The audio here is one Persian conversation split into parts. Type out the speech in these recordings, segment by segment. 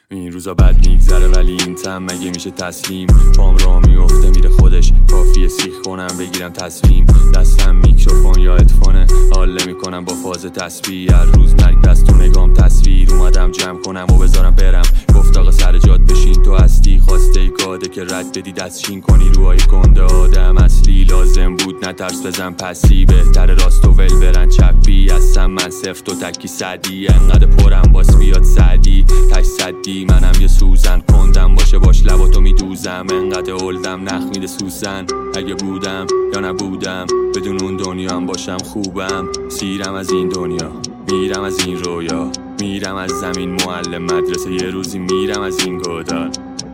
این روزا بد میگذره ولی این تم مگه میشه تسلیم. پام را میفته میره خودش، کافیه سیخ کنم بگیرم تصمیم. دستم میکروفون یا ادفونه، حال نمیکنم با فاز تسبیح. هر روز مرگ دست تو نگام تصویر، اومدم جمع کنم و بذارم برم. گفت آقا سر جات بشین تو هستی، خواسته ای کاده که رد بدی دستشین کنی. روهای کنده آدم اصلی لازم بود نترس بزن پسی. بهتر راست و ول برن چپی، هستم من صفر تو تکی صدی. انقدر پرم باس بیاد سعدی تش صدی، منم یه سوزن کندم باشه باش لباتو میدوزم. انقدر اولدم نخ میده سوزن، اگه بودم یا نبودم بدون اون دنیا هم باشم خوبم. سیرم از این دنیا میرم از این رویا، میرم از زمین معلم مدرسه، یه روزی میرم از این گودال.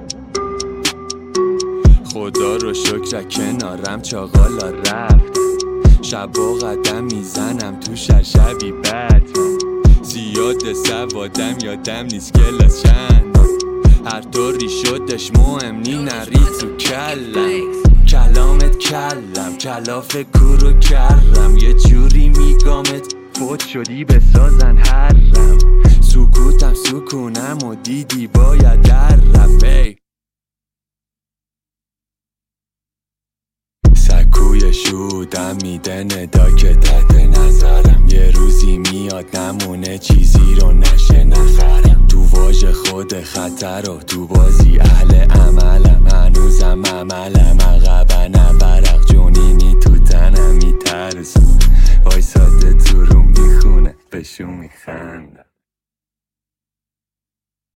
خدا رو شکر کنارم چاقالا رفت، شبا قدم میزنم تو شبی بد. زیاد سوادم یادم نیست کلاس چند، هر طوری شدش مهم نی نری تو کلامت کلم کلاف کورو کرم. یه جوری میگامت فوت شدی بسازن حرم. سکوتم سکونم و دیدی باید در رفت. سکوی شودم میده ندا که تحت نظرم. یه روزی میاد نمونه چیزی رو نشه نخرم. تو واژه خود خطر و تو بازی اهل عملم. هنوزم عملم عقبه نبرق جونینی تو تنم میترسم. وای ساده تو رو میخونه بهشون میخندم.